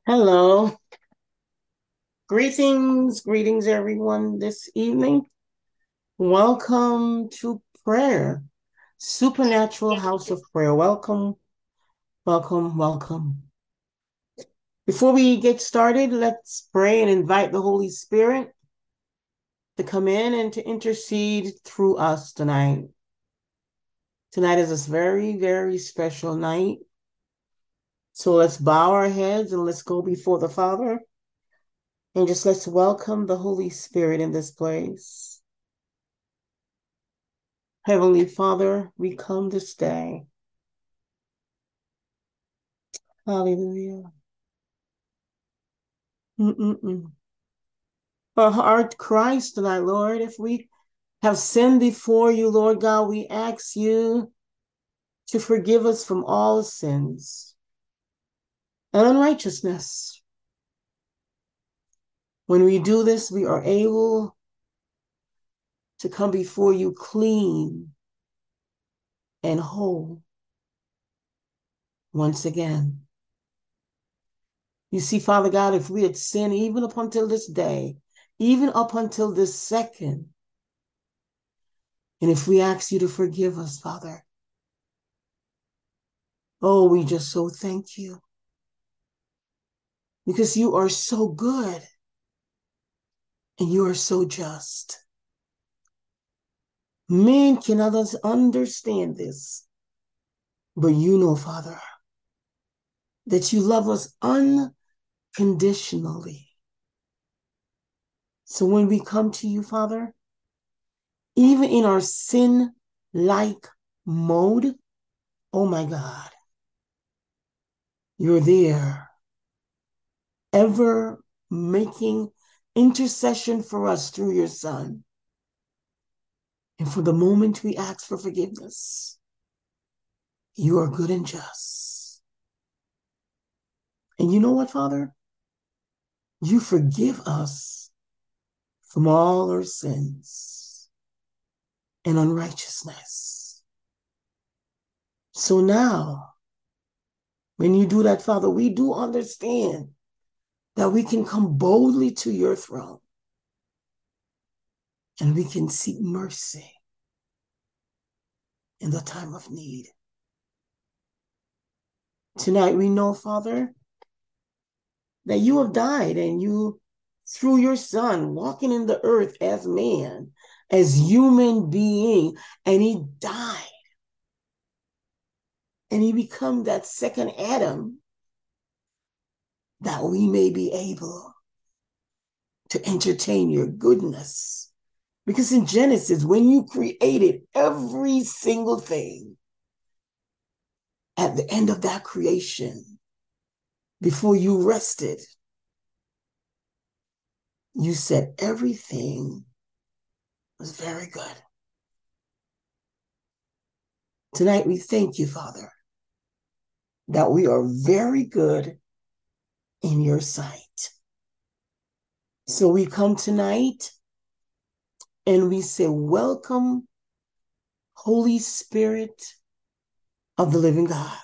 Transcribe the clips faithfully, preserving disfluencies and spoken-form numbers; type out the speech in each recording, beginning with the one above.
Hello. Greetings, greetings, everyone, this evening. Welcome to prayer, Supernatural House of Prayer. Welcome, welcome, welcome. Before we get started, let's pray and invite the Holy Spirit to come in and to intercede through us tonight. Tonight is a very, very special night. So let's bow our heads and let's go before the Father and just let's welcome the Holy Spirit in this place. Heavenly Father, we come this day. Hallelujah. Mm-mm-mm. Our heart cries tonight, Lord. If we have sinned before you, Lord God, we ask you to forgive us from all sins and unrighteousness. When we do this, we are able to come before you clean and whole once again. You see, Father God, if we had sinned even up until this day, even up until this second, and if we ask you to forgive us, Father, oh, we just so thank you because you are so good and you are so just. Men cannot understand this, but you know, Father, that you love us unconditionally. So when we come to you, Father, even in our sin-like mode, oh my God, you're there, ever making intercession for us through your Son. And for the moment we ask for forgiveness, you are good and just. And you know what, Father? You forgive us from all our sins and unrighteousness. So now, when you do that, Father, we do understand that we can come boldly to your throne and we can seek mercy in the time of need. Tonight, we know, Father, that you have died and you, through your Son, walking in the earth as man, as human being, and he died. And he became that second Adam that we may be able to entertain your goodness. Because in Genesis, when you created every single thing, at the end of that creation, before you rested, you said everything was very good. Tonight, we thank you, Father, that we are very good in your sight. So we come tonight and we say, welcome, Holy Spirit of the living God.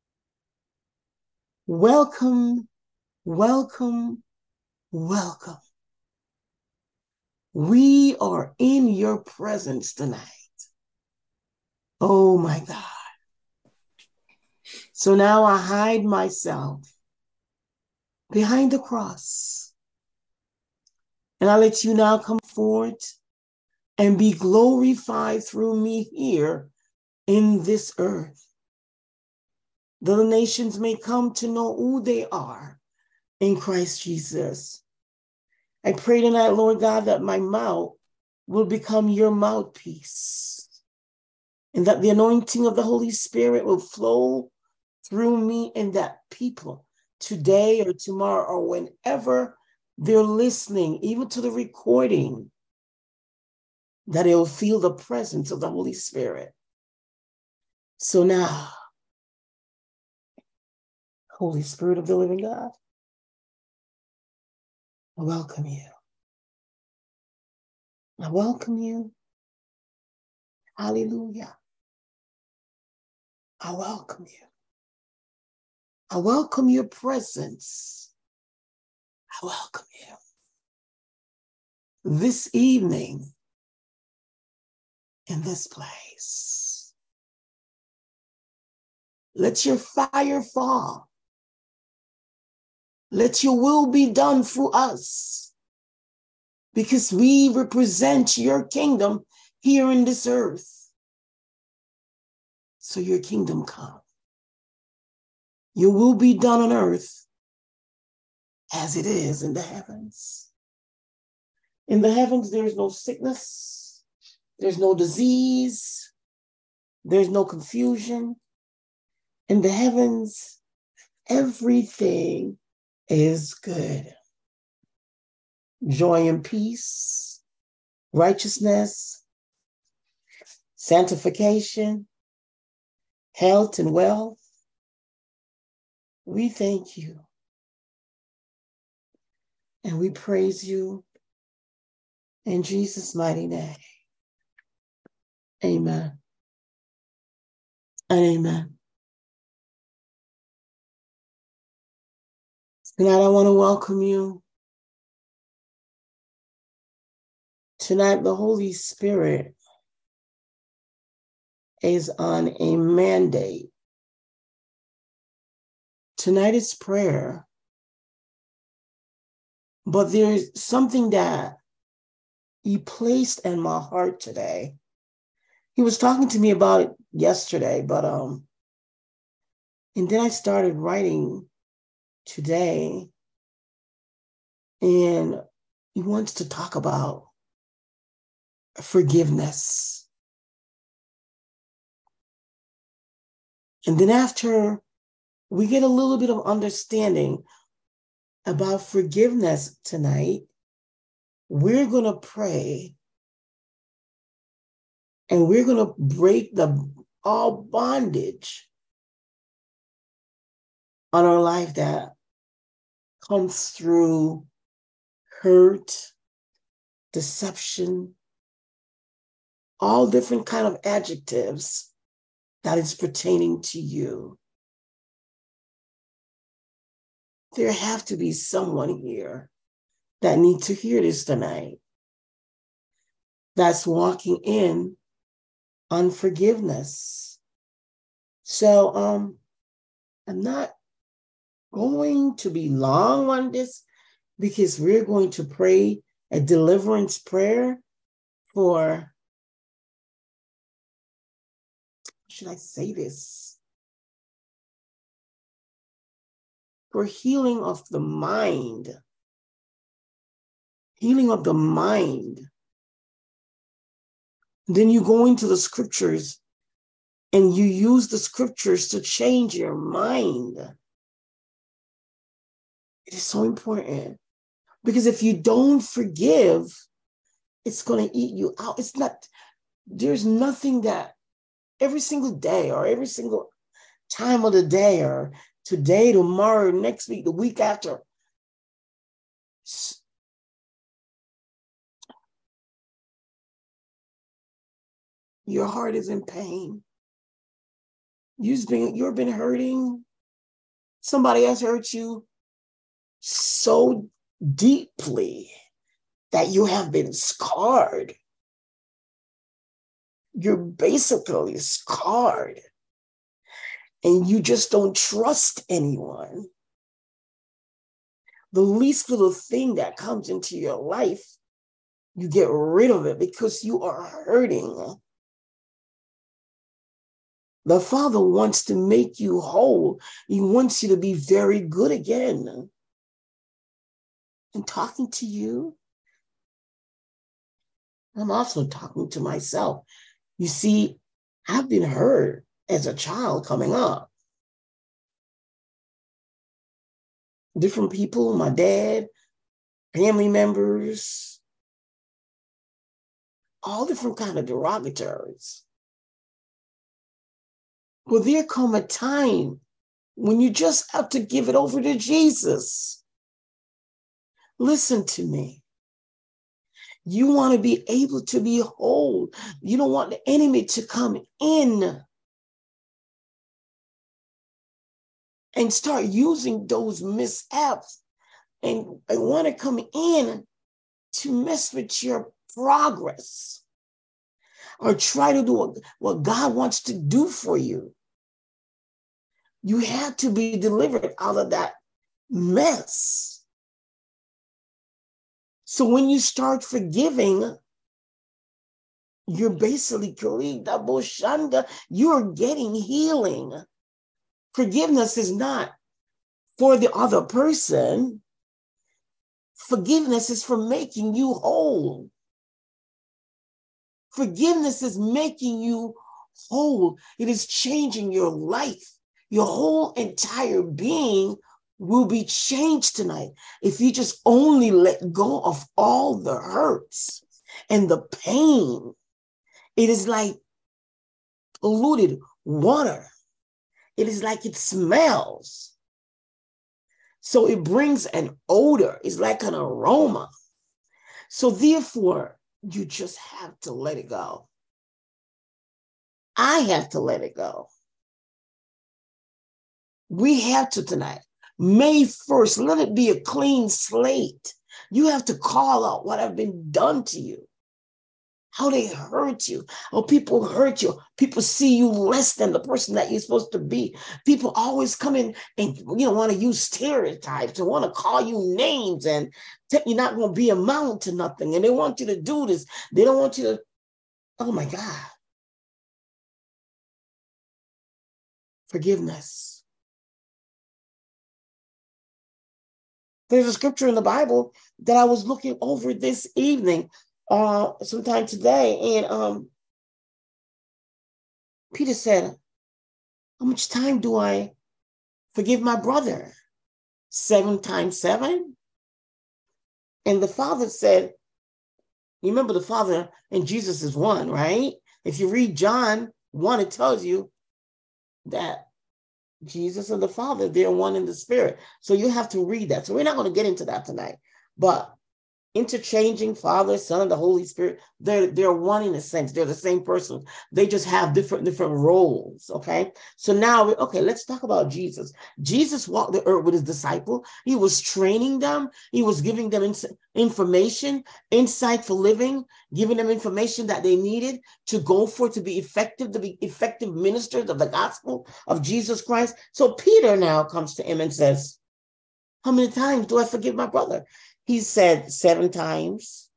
Welcome, welcome, welcome. We are in your presence tonight. Oh my God. So now I hide myself behind the cross. And I let you now come forward and be glorified through me here in this earth. The nations may come to know who they are in Christ Jesus. I pray tonight, Lord God, that my mouth will become your mouthpiece and that the anointing of the Holy Spirit will flow through me and that people today or tomorrow or whenever they're listening, even to the recording, that they will feel the presence of the Holy Spirit. So now, Holy Spirit of the living God, I welcome you. I welcome you. Hallelujah. I welcome you. I welcome your presence I welcome you this evening in this place. Let your fire fall. Let your will be done through us, because we represent your kingdom here in this earth. So your kingdom come. Your will be done on earth as it is in the heavens. In the heavens, there's no sickness. There's no disease. There's no confusion. In the heavens, everything is good. Joy and peace, righteousness, sanctification, health and wealth. We thank you. And we praise you in Jesus' mighty name. Amen. And amen. Tonight, I want to welcome you. Tonight, the Holy Spirit is on a mandate. Tonight is prayer. But there's something that he placed in my heart today. He was talking to me about it yesterday, but um, and then I started writing today, and he wants to talk about forgiveness. And then after we get a little bit of understanding about forgiveness tonight, we're going to pray, and we're going to break the all bondage on our life that comes through hurt, deception, all different kind of adjectives that is pertaining to you. There have to be someone here that needs to hear this tonight, that's walking in unforgiveness. So um, I'm not going to be long on this, because we're going to pray a deliverance prayer for, should I say this? For healing of the mind. Healing of the mind. Then you go into the scriptures and you use the scriptures to change your mind. It is so important, because if you don't forgive, it's going to eat you out. It's not, there's nothing that every single day or every single time of the day or today, tomorrow, next week, the week after, your heart is in pain. You've been, you've been hurting. Somebody has hurt you so deeply that you have been scarred. You're basically scarred, and you just don't trust anyone. The least little thing that comes into your life, you get rid of it because you are hurting. The Father wants to make you whole. He wants you to be very good again. And talking to you, I'm also talking to myself. You see, I've been hurt as a child coming up. Different people, my dad, family members, all different kind of derogatories. Well, there come a time when you just have to give it over to Jesus. Listen to me. You want to be able to be whole. You don't want the enemy to come in and start using those mishaps and, and want to come in to mess with your progress or try to do what, what God wants to do for you. You have to be delivered out of that mess. So when you start forgiving, you're basically, you're getting healing. Forgiveness is not for the other person. Forgiveness is for making you whole. Forgiveness is making you whole. It is changing your life. Your whole entire being will be changed tonight if you just only let go of all the hurts and the pain. It is like polluted water. It is like it smells. So it brings an odor. It's like an aroma. So therefore, you just have to let it go. I have to let it go. We have to tonight. May first, let it be a clean slate. You have to call out what have been done to you, how they hurt you, how people hurt you. People see you less than the person that you're supposed to be. People always come in and you know want to use stereotypes and want to call you names and tell you're not going to be amount to nothing. And they want you to do this. They don't want you to, oh my God. Forgiveness. There's a scripture in the Bible that I was looking over this evening, uh, sometime today, and um, Peter said, how much time do I forgive my brother? Seven times seven? And the Father said, you remember the Father and Jesus is one, right? If you read John one, it tells you that Jesus and the Father, they're one in the Spirit. So you have to read that. So we're not going to get into that tonight. But interchanging Father, Son, and the Holy Spirit, they're, they're one in a sense. They're the same person. They just have different, different roles, okay? So now, okay, let's talk about Jesus. Jesus walked the earth with his disciple. He was training them. He was giving them ins- information, insight for living, giving them information that they needed to go for, to be effective, to be effective ministers of the gospel of Jesus Christ. So Peter now comes to him and says, how many times do I forgive my brother? He said seven times.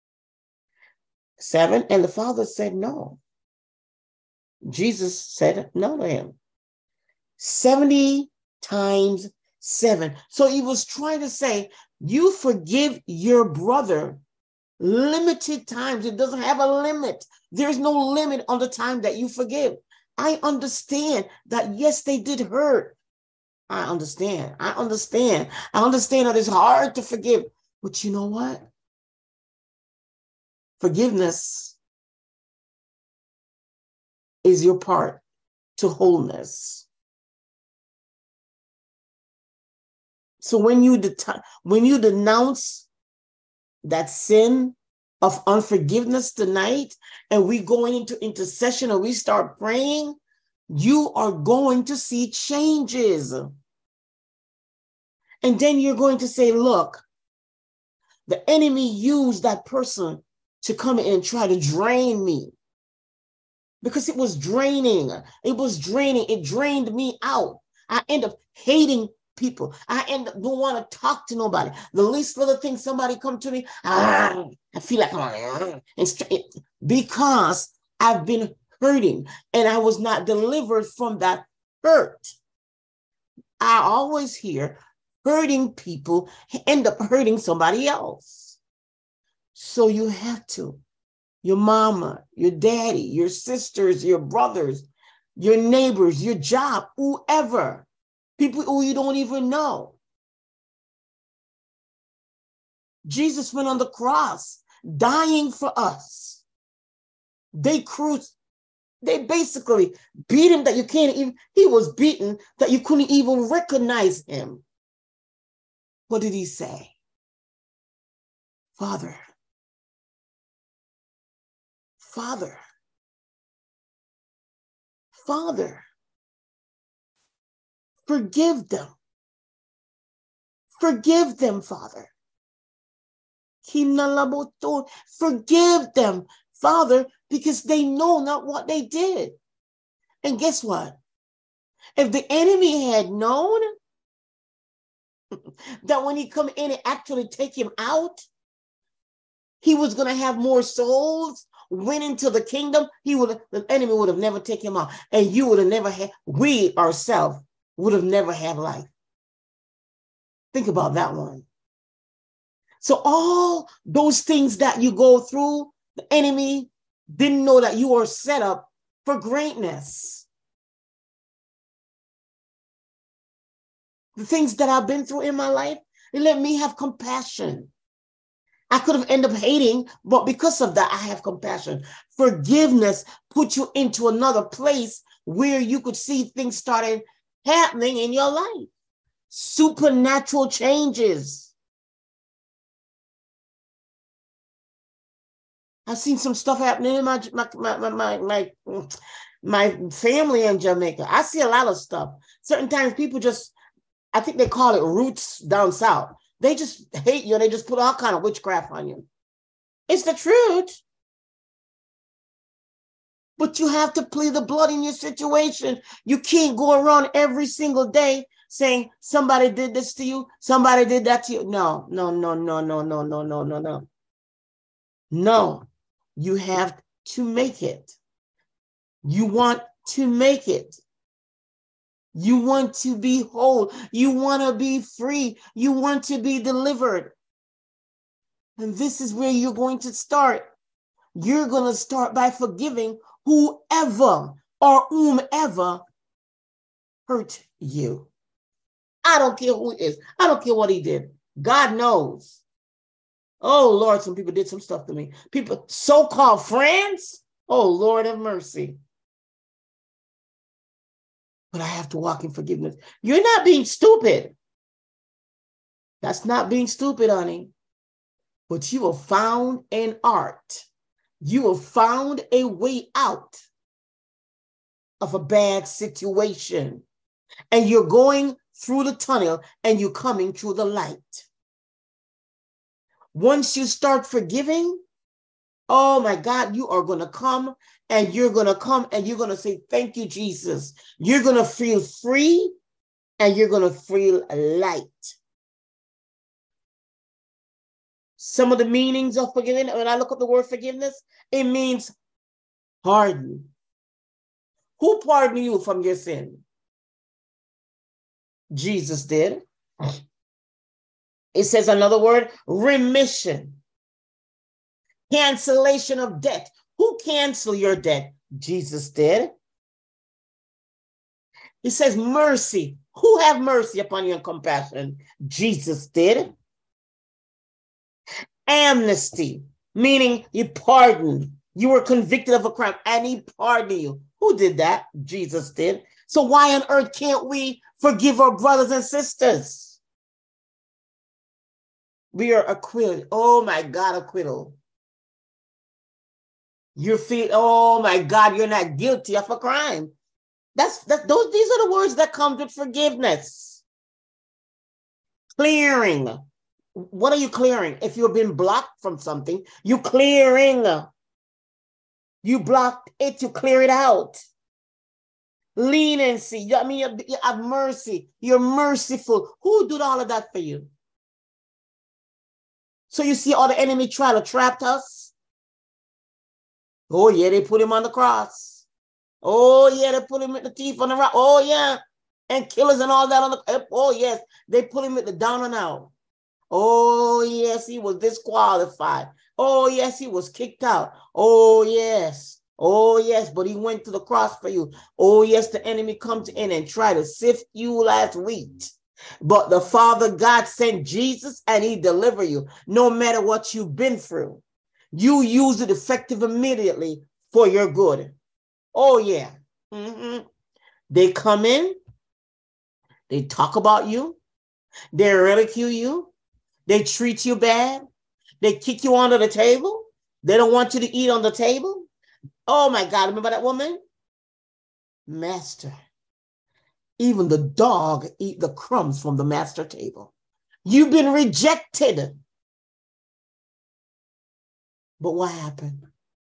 Seven. And the Father said no. Jesus said no to him. seventy times seven. So he was trying to say, you forgive your brother limited times. It doesn't have a limit. There's no limit on the time that you forgive. I understand that, yes, they did hurt. I understand. I understand. I understand that it's hard to forgive. But you know what? Forgiveness is your part to wholeness. So when you det- when you denounce that sin of unforgiveness tonight, and we go into intercession and we start praying, you are going to see changes. And then you're going to say, look, the enemy used that person to come in and try to drain me. Because it was draining. It was draining. It drained me out. I end up hating people. I end up don't want to talk to nobody. The least little thing somebody come to me, ah, I feel like I'm and because I've been hurting and I was not delivered from that hurt. I always hear hurting people end up hurting somebody else. So you have to. Your mama, your daddy, your sisters, your brothers, your neighbors, your job, whoever, people who you don't even know. Jesus went on the cross, dying for us. They crucif- they basically beat him that you can't even, he was beaten that you couldn't even recognize him. What did he say? Father, Father, Father, forgive them, Forgive them, Father. Forgive them, Father, because they know not what they did. And guess what? If the enemy had known that when he come in and actually take him out, he was going to have more souls went into the kingdom, he would the enemy would have never taken him out. And you would have never had, we ourselves would have never had life. Think about that one. So all those things that you go through, the enemy didn't know that you are set up for greatness. The things that I've been through in my life, it let me have compassion. I could have ended up hating, but because of that, I have compassion. Forgiveness put you into another place where you could see things started happening in your life. Supernatural changes. I've seen some stuff happening in my my my my my, my family in Jamaica. I see a lot of stuff. Certain times people just, I think they call it roots down south. They just hate you and they just put all kind of witchcraft on you. It's the truth. But you have to plead the blood in your situation. You can't go around every single day saying somebody did this to you, somebody did that to you. No, no, no, no, no, no, no, no, no, no. No, you have to make it. You want to make it. You want to be whole. You want to be free. You want to be delivered. And this is where you're going to start. You're going to start by forgiving whoever or whomever hurt you. I don't care who it is. I don't care what he did. God knows. Oh, Lord, some people did some stuff to me. People, so-called friends. Oh, Lord have mercy. But I have to walk in forgiveness. You're not being stupid. That's not being stupid, honey. But you have found an art. You have found a way out of a bad situation. And you're going through the tunnel and you're coming through the light. Once you start forgiving, oh my God, you are going to come and you're going to come and you're going to say, thank you, Jesus. You're going to feel free and you're going to feel light. Some of the meanings of forgiveness, when I look up the word forgiveness, it means pardon. Who pardoned you from your sin? Jesus did. It says another word, remission. Cancellation of debt. Who canceled your debt? Jesus did. It says mercy. Who have mercy upon you and compassion? Jesus did. Amnesty, meaning you pardon. You were convicted of a crime and he pardoned you. Who did that? Jesus did. So why on earth can't we forgive our brothers and sisters? We are acquitted. Oh my God, acquittal. You feel, oh my God, you're not guilty of a crime. That's that. Those these are the words that come with forgiveness. Clearing. What are you clearing? If you've been blocked from something, you clearing. You blocked it, you clear it out. Leniency. I mean, you, you have mercy. You're merciful. Who did all of that for you? So you see all the enemy try to trap us. Oh yeah, they put him on the cross. Oh yeah, they put him with the teeth on the rock. Oh yeah, and killers and all that on the. Oh yes, they put him with the down and out. Oh yes, he was disqualified. Oh yes, he was kicked out. Oh yes. Oh yes, but he went to the cross for you. Oh yes, the enemy comes in and try to sift you like wheat. But the Father God sent Jesus and he delivered you no matter what you've been through. You use it effective immediately for your good. Oh yeah. Mm-hmm. They come in, they talk about you, they ridicule you, they treat you bad, they kick you under the table, they don't want you to eat on the table. Oh my God, remember that woman? Master. Even the dog eat the crumbs from the master table. You've been rejected. But what happened?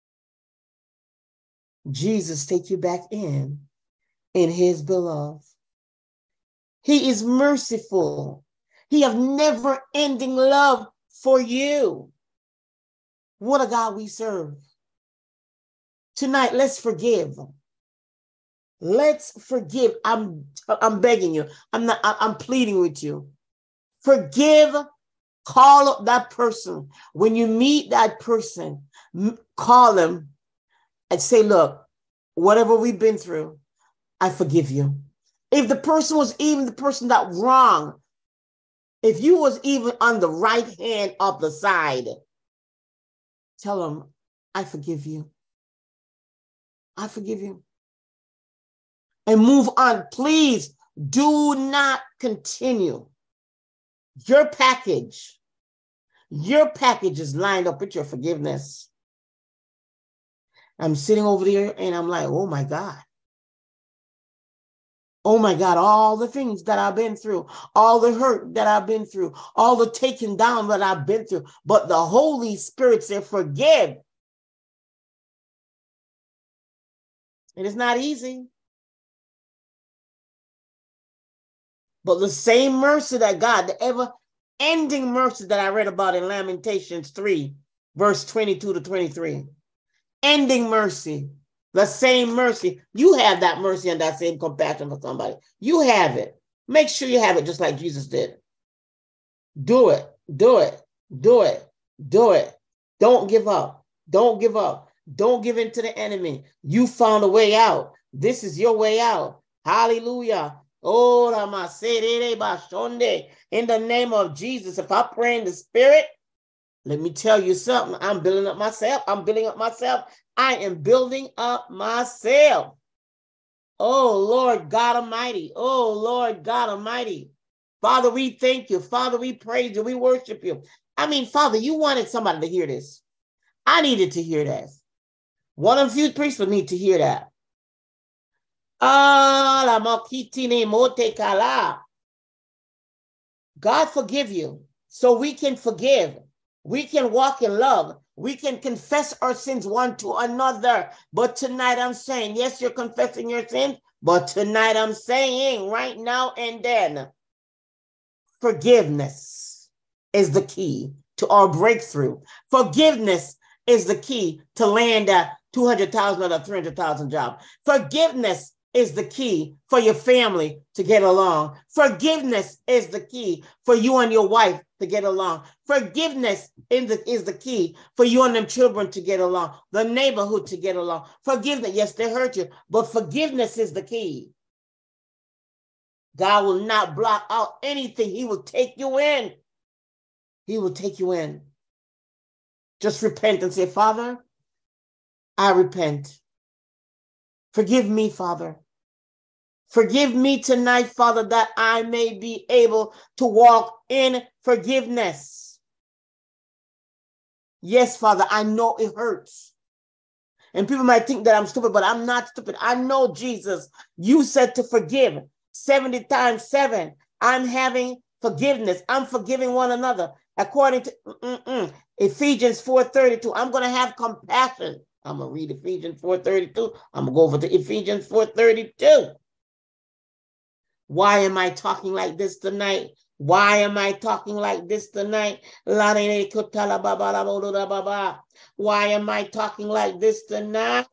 Jesus take you back in, in his beloved. He is merciful. He has never-ending love for you. What a God we serve. Tonight, let's forgive. Let's forgive. I'm, I'm begging you. I'm not, I'm pleading with you. Forgive. Call up that person. When you meet that person, call them and say, look, whatever we've been through, I forgive you. If the person was even the person that wrong, if you was even on the right hand of the side, tell them, I forgive you. I forgive you. And move on. Please do not continue. Your package, your package is lined up with your forgiveness. I'm sitting over there and I'm like, oh my God. Oh my God, all the things that I've been through, all the hurt that I've been through, all the taking down that I've been through. But the Holy Spirit said, forgive. And it's not easy. But the same mercy that God, the ever-ending mercy that I read about in Lamentations three, verse twenty-two to twenty-three. Ending mercy, the same mercy. You have that mercy and that same compassion for somebody. You have it. Make sure you have it just like Jesus did. Do it, do it, do it, do it. Don't give up. Don't give up. Don't give in to the enemy. You found a way out. This is your way out. Hallelujah. Oh, in the name of Jesus, if I pray in the Spirit, let me tell you something. I'm building up myself. I'm building up myself. I am building up myself. Oh, Lord God Almighty. Oh, Lord God Almighty. Father, we thank you. Father, we praise you. We worship you. I mean, Father, you wanted somebody to hear this. I needed to hear that. One of you priests would need to hear that. God forgive you so we can forgive. We can walk in love. We can confess our sins one to another. But tonight I'm saying, yes, you're confessing your sins, but tonight I'm saying right now and then, forgiveness is the key to our breakthrough. Forgiveness is the key to land a two hundred thousand or three hundred thousand job. Forgiveness is the key for your family to get along. Forgiveness is the key for you and your wife to get along. Forgiveness is the, is the key for you and them children to get along, the neighborhood to get along. Forgiveness, yes, they hurt you, but forgiveness is the key. God will not block out anything. He will take you in. He will take you in. Just repent and say, Father, I repent. Forgive me, Father. Forgive me tonight, Father, that I may be able to walk in forgiveness. Yes, Father, I know it hurts. And people might think that I'm stupid, but I'm not stupid. I know, Jesus, you said to forgive seventy times seven. I'm having forgiveness. I'm forgiving one another. According to mm-mm, Ephesians four thirty-two, I'm going to have compassion. I'm going to read Ephesians four thirty-two. I'm going to go over to Ephesians four thirty-two. Why am I talking like this tonight? Why am I talking like this tonight? Why am I talking like this tonight?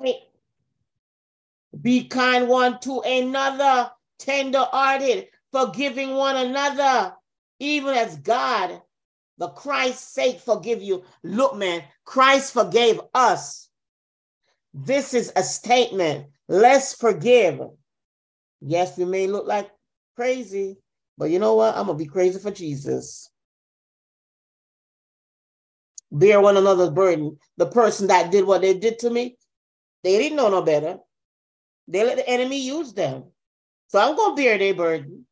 Be kind one to another, tender-hearted, forgiving one another, even as God, the Christ's sake, forgive you. Look, man, Christ forgave us. This is a statement. Let's forgive. Yes, we may look like crazy, but you know what? I'm going to be crazy for Jesus. Bear one another's burden. The person that did what they did to me, they didn't know no better. They let the enemy use them. So I'm going to bear their burden.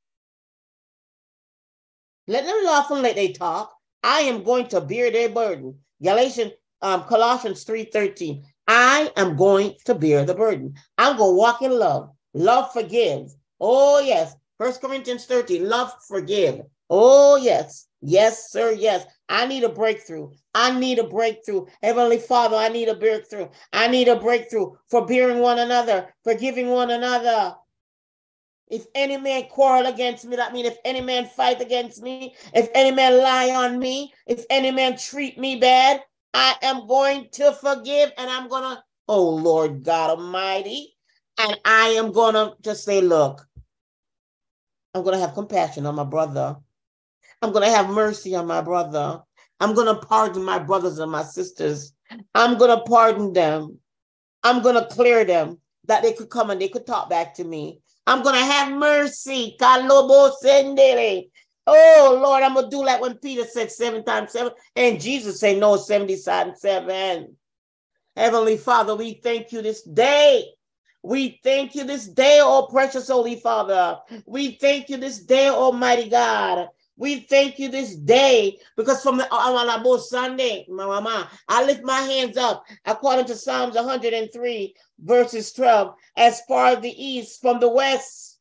Let them laugh and let they talk. I am going to bear their burden. Galatians, um, Colossians three thirteen. I am going to bear the burden. I'm going to walk in love. Love forgives. Oh, yes. First Corinthians thirteen, love forgive. Oh, yes. Yes, sir. Yes. I need a breakthrough. I need a breakthrough. Heavenly Father, I need a breakthrough. I need a breakthrough for bearing one another, forgiving one another. If any man quarrel against me, that means if any man fight against me, if any man lie on me, if any man treat me bad, I am going to forgive, and I'm going to, oh Lord God Almighty, and I am going to just say, look, I'm going to have compassion on my brother. I'm going to have mercy on my brother. I'm going to pardon my brothers and my sisters. I'm going to pardon them. I'm going to clear them that they could come and they could talk back to me. I'm going to have mercy. Oh, Lord, I'm going to do like when Peter said seven times seven, and Jesus said no, seventy times seven. Heavenly Father, we thank you this day. We thank you this day, oh precious Holy Father. We thank you this day, Almighty God. We thank you this day because from the Sunday, Mama, I lift my hands up according to Psalms one hundred three, verses twelve, as far as the east from the west.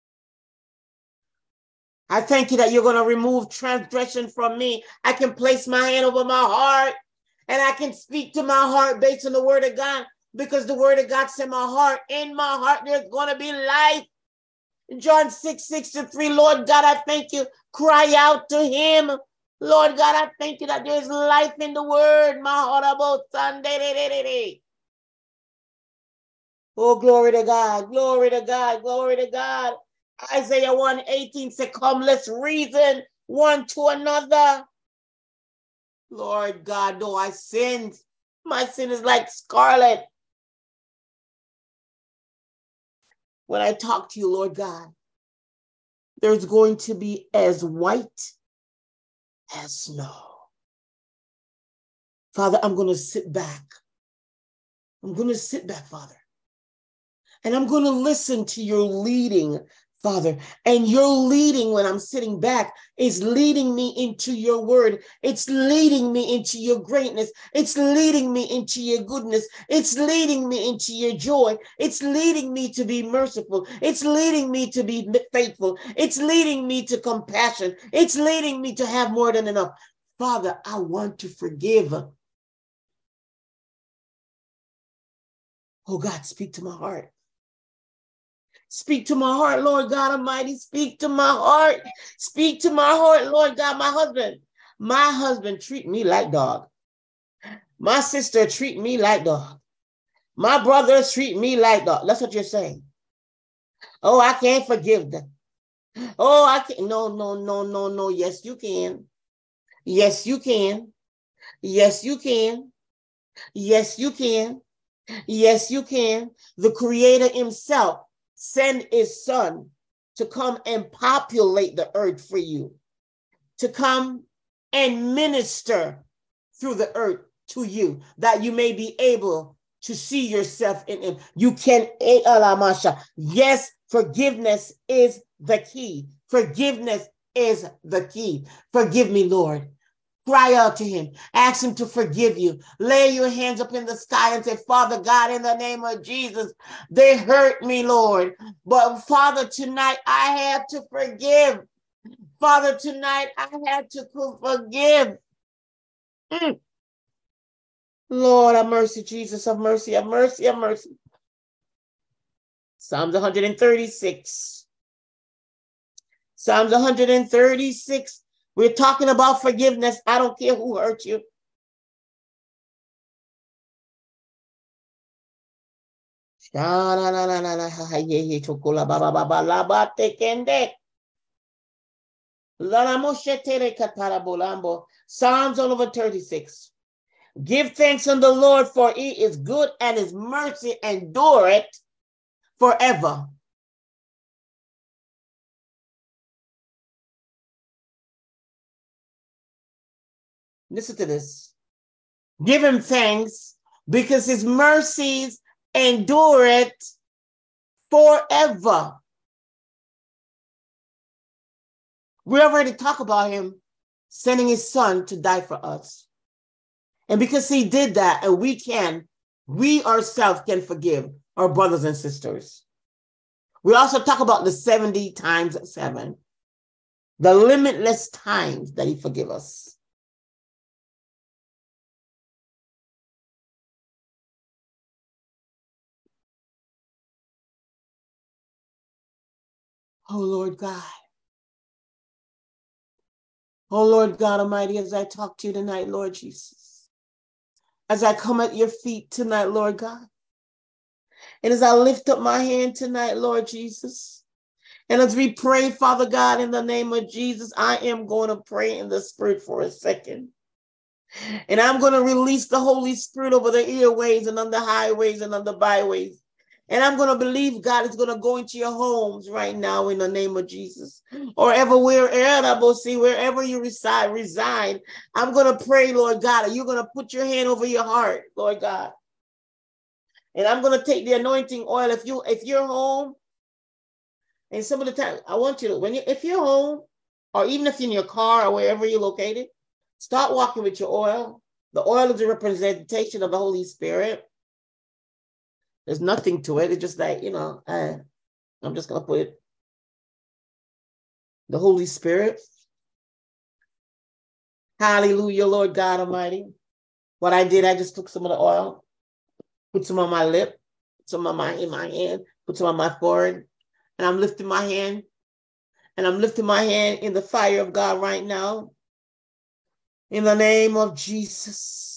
I thank you that you're going to remove transgression from me. I can place my hand over my heart and I can speak to my heart based on the word of God, because the word of God's in my heart. In my heart, there's going to be life. John six, sixty-three, Lord God, I thank you. Cry out to him. Lord God, I thank you that there's life in the word. Oh, glory to God, glory to God, glory to God. Isaiah one eighteen said, come, let's reason one to another. Lord God, though I sinned, my sin is like scarlet. When I talk to you, Lord God, there's going to be as white as snow. Father, I'm going to sit back. I'm going to sit back, Father. And I'm going to listen to your leading, Father. And your leading when I'm sitting back is leading me into your word. It's leading me into your greatness. It's leading me into your goodness. It's leading me into your joy. It's leading me to be merciful. It's leading me to be faithful. It's leading me to compassion. It's leading me to have more than enough. Father, I want to forgive. Oh God, speak to my heart. Speak to my heart, Lord God Almighty. Speak to my heart. Speak to my heart, Lord God. My husband, my husband treat me like dog. My sister treat me like dog. My brothers treat me like dog. That's what you're saying. Oh, I can't forgive them. Oh, I can't. No, no, no, no, no. Yes, you can. Yes, you can. Yes, you can. Yes, you can. Yes, you can. The Creator himself send his son to come and populate the earth for you, to come and minister through the earth to you, that you may be able to see yourself in him. You can, yes, forgiveness is the key. Forgiveness is the key. Forgive me, Lord. Cry out to him. Ask him to forgive you. Lay your hands up in the sky and say, Father God, in the name of Jesus, they hurt me, Lord. But Father, tonight I had to forgive. Father, tonight I had to forgive. Mm. Lord, have mercy, Jesus, have mercy, have mercy, have mercy. Psalms one hundred thirty-six. Psalms one hundred thirty-six. We're talking about forgiveness. I don't care who hurt you. Psalms one thirty-six. Give thanks unto the Lord, for he is good and his mercy endureth forever. Listen to this. Give him thanks because his mercies endureth forever. We already talked about him sending his son to die for us. And because he did that, and we can, we ourselves can forgive our brothers and sisters. We also talk about the seventy times seven. the limitless times that he forgive us. Oh, Lord God. Oh, Lord God Almighty, as I talk to you tonight, Lord Jesus, as I come at your feet tonight, Lord God, and as I lift up my hand tonight, Lord Jesus, and as we pray, Father God, in the name of Jesus, I am going to pray in the Spirit for a second. And I'm going to release the Holy Spirit over the airways and on the highways and on the byways. And I'm going to believe God is going to go into your homes right now in the name of Jesus. Or everywhere, wherever you reside, reside. I'm going to pray, Lord God, you're going to put your hand over your heart, Lord God. And I'm going to take the anointing oil. If you if you're home, and some of the time, I want you to, when you if you're home, or even if you're in your car or wherever you're located, start walking with your oil. The oil is a representation of the Holy Spirit. There's nothing to it. It's just like, you know, uh, I'm just going to put it, the Holy Spirit. Hallelujah, Lord God Almighty. What I did, I just took some of the oil, put some on my lip, some on my, in my hand, put some on my forehead, and I'm lifting my hand, and I'm lifting my hand in the fire of God right now. In the name of Jesus.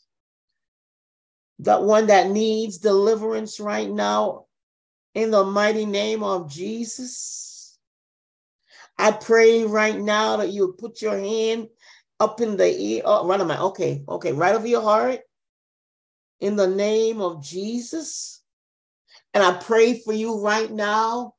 That one that needs deliverance right now, in the mighty name of Jesus. I pray right now that you put your hand up in the ear, oh, right on my, okay, okay, right over your heart, in the name of Jesus. And I pray for you right now,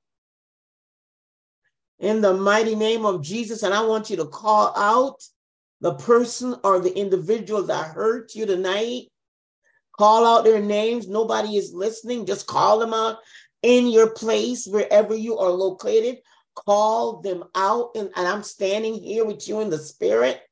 in the mighty name of Jesus. And I want you to call out the person or the individual that hurt you tonight. Call out their names. Nobody is listening. Just call them out in your place, wherever you are located. Call them out. And, and I'm standing here with you in the Spirit.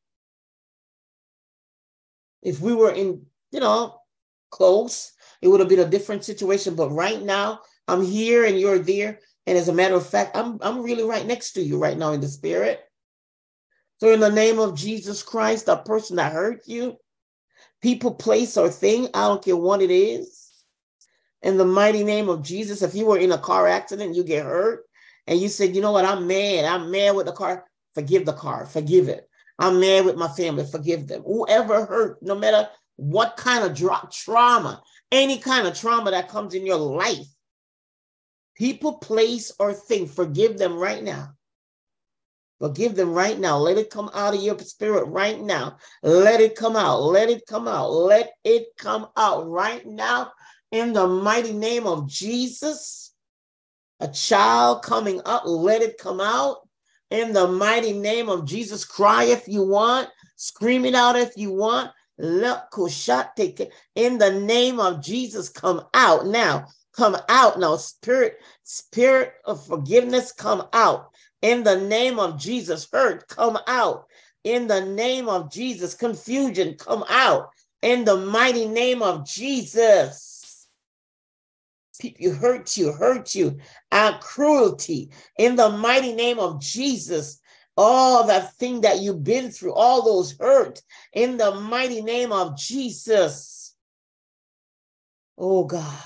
If we were in, you know, close, it would have been a different situation. But right now, I'm here and you're there. And as a matter of fact, I'm, I'm really right next to you right now in the Spirit. So in the name of Jesus Christ, the person that hurt you, people, place, or thing, I don't care what it is. In the mighty name of Jesus, if you were in a car accident, you get hurt, and you said, you know what, I'm mad. I'm mad with the car. Forgive the car. Forgive it. I'm mad with my family. Forgive them. Whoever hurt, no matter what kind of dra- trauma, any kind of trauma that comes in your life, people, place, or thing, forgive them right now. Forgive them right now. Let it come out of your spirit right now. Let it come out. Let it come out. Let it come out right now in the mighty name of Jesus. A child coming up, let it come out in the mighty name of Jesus. Cry if you want. Scream it out if you want. Let kushate in the name of Jesus, come out now. Come out now. Spirit, spirit of forgiveness, come out. In the name of Jesus. Hurt, come out. In the name of Jesus. Confusion, come out. In the mighty name of Jesus. People hurt you, hurt you. And cruelty. In the mighty name of Jesus. All that thing that you've been through, all those hurt. In the mighty name of Jesus. Oh God.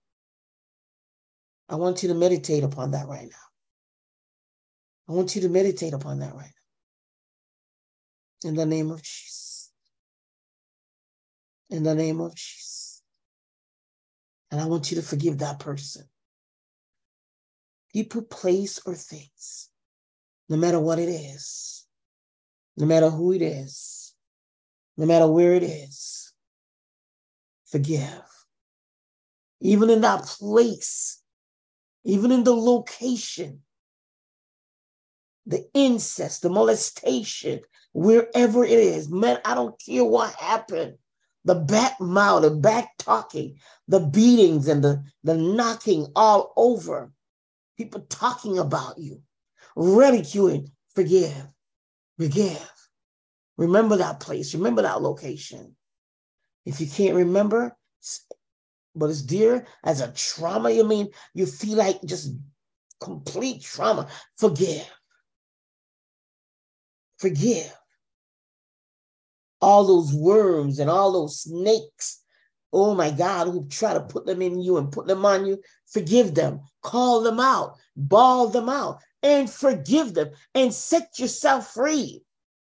I want you to meditate upon that right now. I want you to meditate upon that right now. In the name of Jesus. In the name of Jesus. And I want you to forgive that person. People, place, or things, no matter what it is, no matter who it is, no matter where it is, forgive. Even in that place, even in the location, the incest, the molestation, wherever it is, man, I don't care what happened. The back mouth, the back talking, the beatings and the, the knocking all over, people talking about you, ridiculing, forgive, forgive. Remember that place, remember that location. If you can't remember, but it's dear as a trauma, you mean, you feel like just complete trauma, forgive. Forgive. All those worms and all those snakes, oh my God, who try to put them in you and put them on you, forgive them. Call them out. Bawl them out. And forgive them. And set yourself free.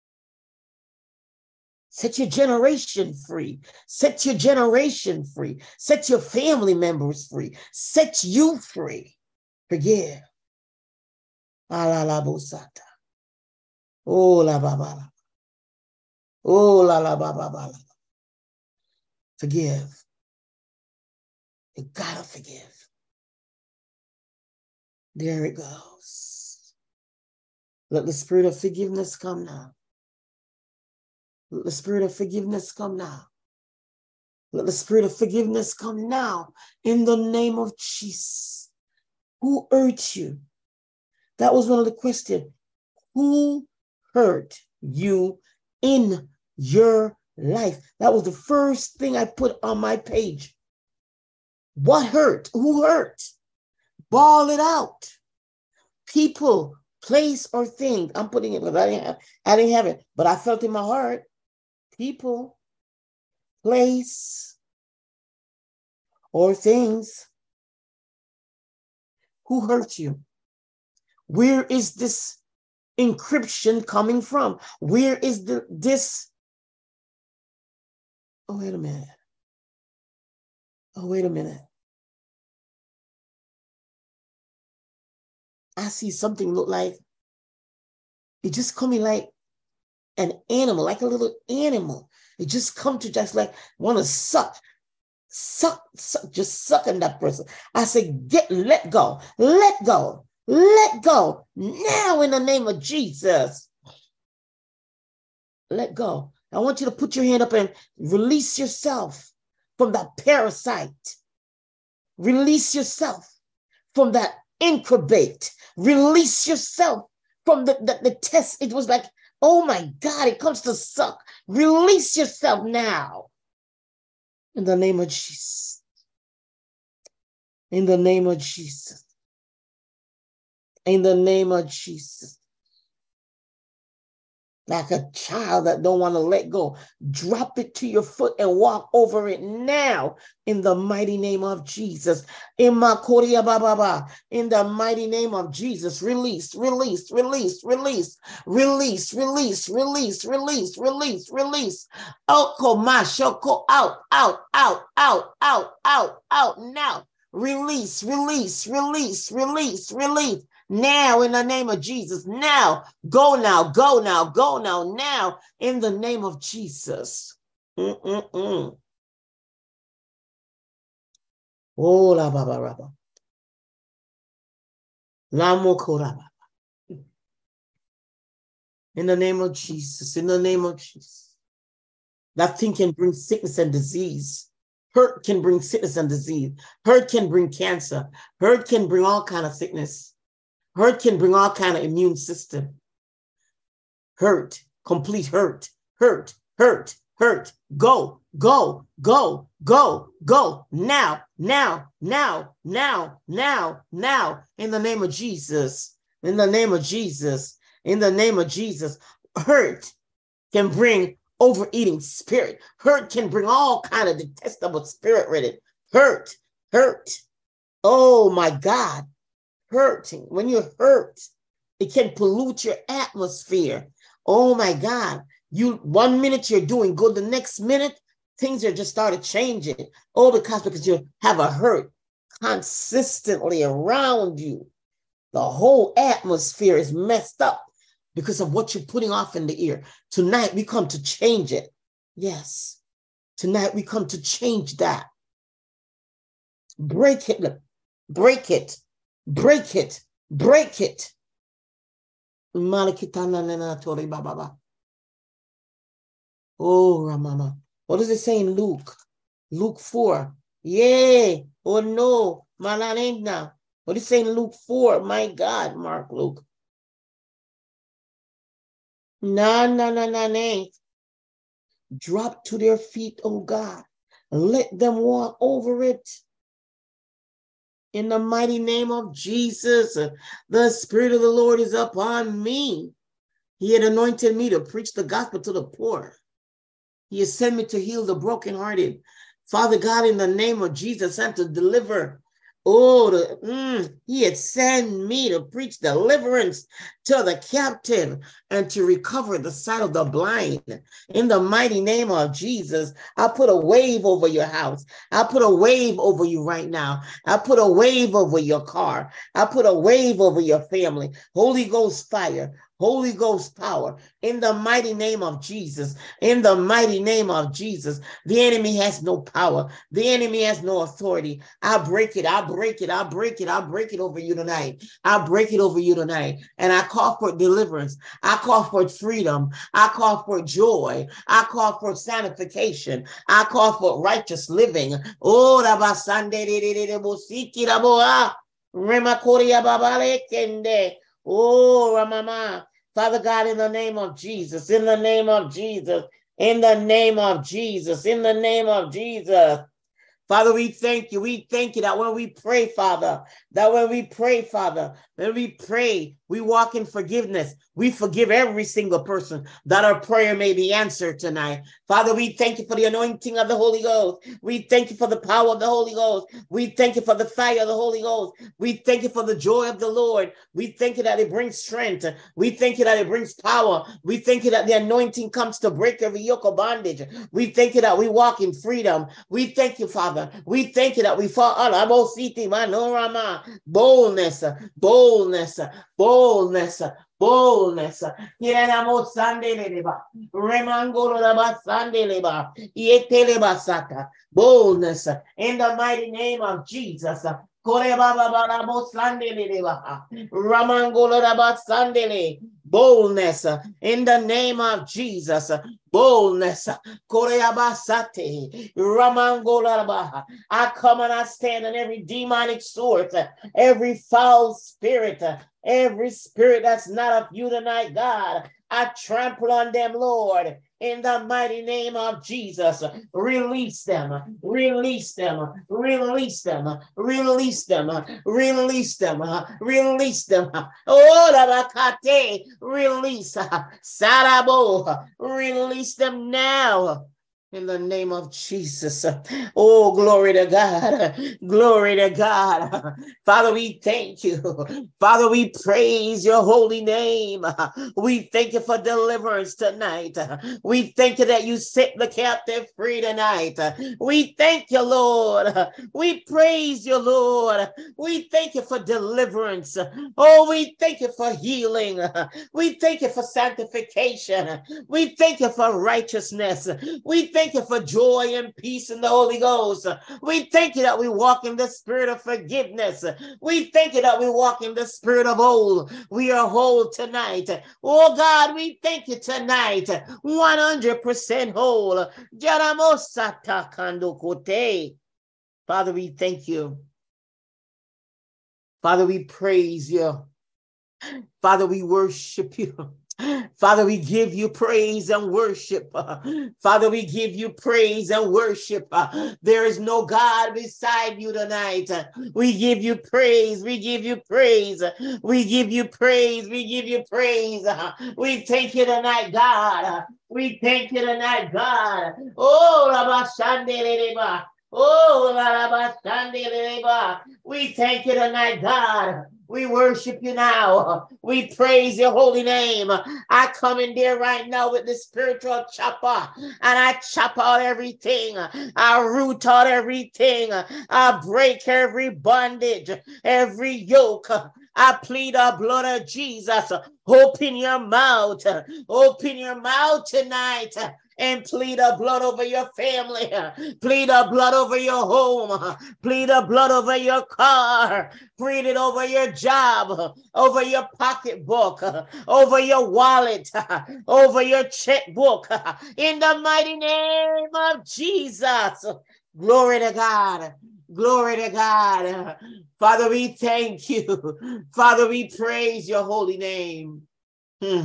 Set your generation free. Set your generation free. Set your family members free. Set you free. Forgive. Ah, la bosata. Oh, la baba. Oh, la la baba. La. Forgive. You gotta forgive. There it goes. Let the spirit of forgiveness come now. Let the spirit of forgiveness come now. Let the spirit of forgiveness come now in the name of Jesus. Who hurt you? That was one of the questions. Who hurt you in your life? That was the first thing I put on my page. What hurt? Who hurt? Ball it out. People, place, or thing. I'm putting it, but I didn't have, I didn't have it, but I felt in my heart. People, place, or things. Who hurt you? Where is this encryption coming from? Where is the this? Oh, wait a minute. Oh, wait a minute. I see something look like, it just coming like an animal, like a little animal. It just come to just like want to suck, suck, suck, just sucking that person. I said, get, let go, let go, let go now in the name of Jesus. Let go. I want you to put your hand up and release yourself from that parasite. Release yourself from that incubate. Release yourself from the, the, the test. It was like, oh my God, it comes to suck. Release yourself now. In the name of Jesus. In the name of Jesus. In the name of Jesus. Like a child that don't want to let go. Drop it to your foot and walk over it now in the mighty name of Jesus. In the mighty name of Jesus. Release, release, release, release, release, release, release, release, release, release. Out, out, out, out, out, out, out, out now. Release, release, release, release, release. Now, in the name of Jesus, now, go now, go now, go now, now, in the name of Jesus. Mm-mm-mm. Oh, la baba raba. La mokoraba. In the name of Jesus, in the name of Jesus. That thing can bring sickness and disease. Hurt can bring sickness and disease. Hurt can bring cancer. Hurt can bring all kind of sickness. Hurt can bring all kind of immune system. Hurt, complete hurt, hurt, hurt, hurt. Go, go, go, go, go. Now, now, now, now, now, now. In the name of Jesus. In the name of Jesus. In the name of Jesus. Hurt can bring overeating spirit. Hurt can bring all kind of detestable spirit with it. Hurt, hurt. Oh my God. Hurting. When you're hurt, it can pollute your atmosphere. Oh my God. You one minute you're doing good, the next minute things are just started changing. Oh, because because you have a hurt consistently around you. The whole atmosphere is messed up because of what you're putting off in the ear. Tonight we come to change it. Yes. Tonight we come to change that. Break it. Break it. Break it. Break it. Oh, Ramama. What does it say in Luke? Luke four. Yay. Oh, no. Malanena. What does it say in Luke four? My God, Mark, Luke. Na, na, na, na, na. Drop to their feet, oh God. Let them walk over it. In the mighty name of Jesus, the Spirit of the Lord is upon me. He had anointed me to preach the gospel to the poor. He has sent me to heal the brokenhearted. Father God, in the name of Jesus, and to deliver. Oh, the, mm, he had sent me to preach deliverance to the captive and to recover the sight of the blind. In the mighty name of Jesus, I put a wave over your house. I put a wave over you right now. I put a wave over your car. I put a wave over your family. Holy Ghost fire. Holy Ghost power, in the mighty name of Jesus, in the mighty name of Jesus. The enemy has no power. The enemy has no authority. I break it. I break it. I break it. I break it over you tonight. I break it over you tonight. And I call for deliverance. I call for freedom. I call for joy. I call for sanctification. I call for righteous living. Oh, oh, Ramama. Father God, in the name of Jesus, in the name of Jesus, in the name of Jesus, in the name of Jesus. Father, we thank you. We thank you that when we pray, Father, that when we pray, Father, when we pray, we walk in forgiveness. We forgive every single person that our prayer may be answered tonight. Father, we thank you for the anointing of the Holy Ghost. We thank you for the power of the Holy Ghost. We thank you for the fire of the Holy Ghost. We thank you for the joy of the Lord. We thank you that it brings strength. We thank you that it brings power. We thank you that the anointing comes to break every yoke of bondage. We thank you that we walk in freedom. We thank you, Father. We thank you that we fall on boldness, boldness, boldness, boldness. Boldness in the mighty name of Jesus. Boldness in the name of Jesus. Boldness. I come and I stand on every demonic sword, every foul spirit, every spirit that's not of you tonight, God. I trample on them, Lord, in the mighty name of Jesus. Release them, release them, release them, release them, release them, release them. Oh, Rabakate, release, Sarabo, release them now. In the name of Jesus. Oh, glory to God. Glory to God. Father, we thank you. Father, we praise your holy name. We thank you for deliverance tonight. We thank you that you set the captive free tonight. We thank you, Lord. We praise you, Lord. We thank you for deliverance. Oh, we thank you for healing. We thank you for sanctification. We thank you for righteousness. We thank Thank you for joy and peace in the Holy Ghost. We thank you that we walk in the spirit of forgiveness. We thank you that we walk in the spirit of whole. We are whole tonight. Oh God, we thank you tonight. one hundred percent whole. Father, we thank you. Father, we praise you. Father, we worship you. Father, we give you praise and worship. Father, we give you praise and worship. There is no God beside you tonight. We give you praise. We give you praise. We give you praise. We give you praise. We thank you tonight, God. We thank you tonight, God. Oh, Rabashandeleba. Oh, Rabashandeleba. We thank you tonight, God. We worship you now. We praise your holy name. I come in there right now with the spiritual chopper and I chop out everything. I root out everything. I break every bondage, every yoke. I plead the blood of Jesus. Open your mouth. Open your mouth tonight. And plead the blood over your family. Plead the blood over your home. Plead the blood over your car. Plead it over your job, over your pocketbook, over your wallet, over your checkbook. In the mighty name of Jesus. Glory to God. Glory to God. Father, we thank you. Father, we praise your holy name. Hmm.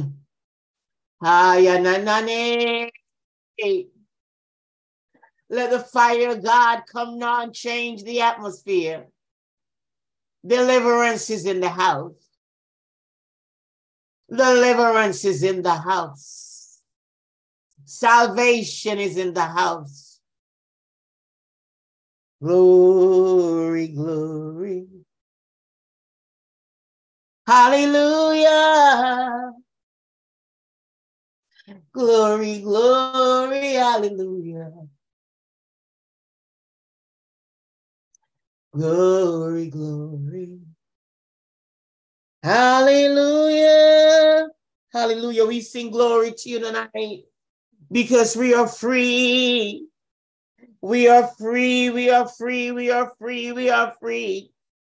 Let the fire of God come now and change the atmosphere. Deliverance is in the house. Deliverance is in the house. Salvation is in the house. Glory, glory. Hallelujah. Glory, glory, hallelujah. Glory, glory. Hallelujah. Hallelujah. We sing glory to you tonight because we are free. We are free. We are free. We are free. We are free.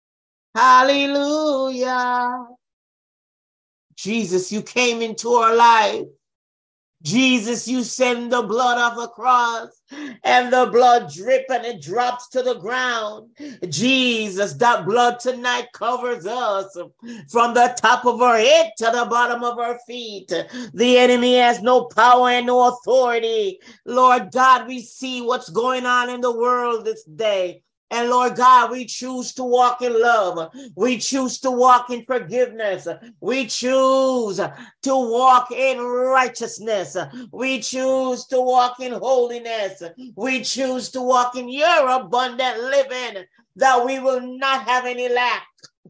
Hallelujah. Jesus, you came into our life. Jesus, you send the blood of the cross and the blood drip and it drops to the ground. Jesus, that blood tonight covers us from the top of our head to the bottom of our feet. The enemy has no power and no authority. Lord God, we see what's going on in the world this day. And Lord God, we choose to walk in love. We choose to walk in forgiveness. We choose to walk in righteousness. We choose to walk in holiness. We choose to walk in your abundant living, that we will not have any lack.